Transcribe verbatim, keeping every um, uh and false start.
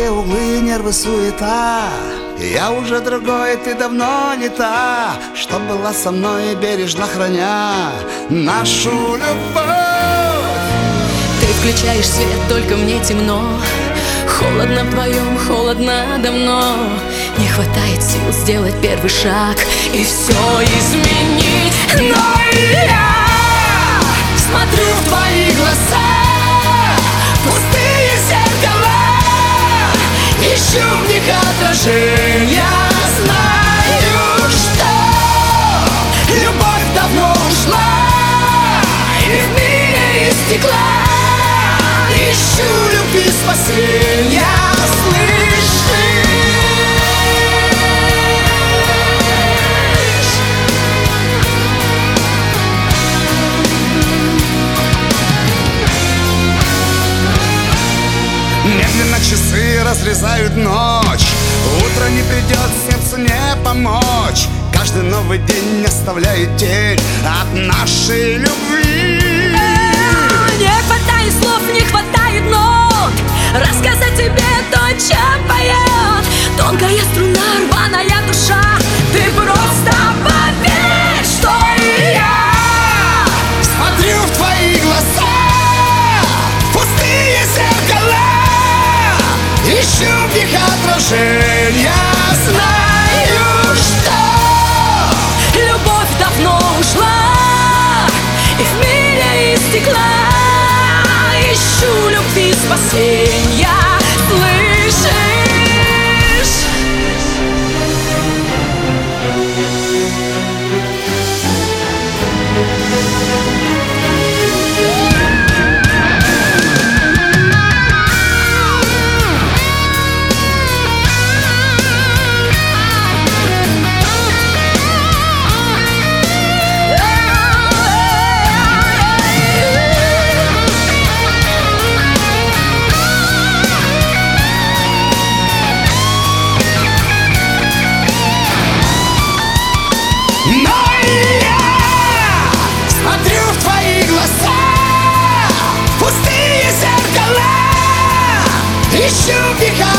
все углы, нервы, суета. Я уже другой, ты давно не та, что была со мной, бережно храня нашу любовь. Ты включаешь свет, только мне темно. Холодно вдвоем, холодно давно. Не хватает сил сделать первый шаг и все изменить. Но я смотрю в твои глаза, пустые зеркала, ищу в них отражения. Знаю, что любовь давно ушла, и в мире из стекла ищу любви спасения. Слышишь? Медленно часы разрезают ночь, утро не придет, сердцу не помочь. Каждый новый день оставляет тень от нашей любви. Не хватает слов, не хватает нот рассказать тебе то, чем поет тонкая струна, рваная душа. Ты просто поверь, что и я Смотрю в твои глаза, пустые зеркала, ищу в них отражения. знаю, что любовь давно ушла, и в мире из стекла ищу любви спасения. Слышишь? Ищу в них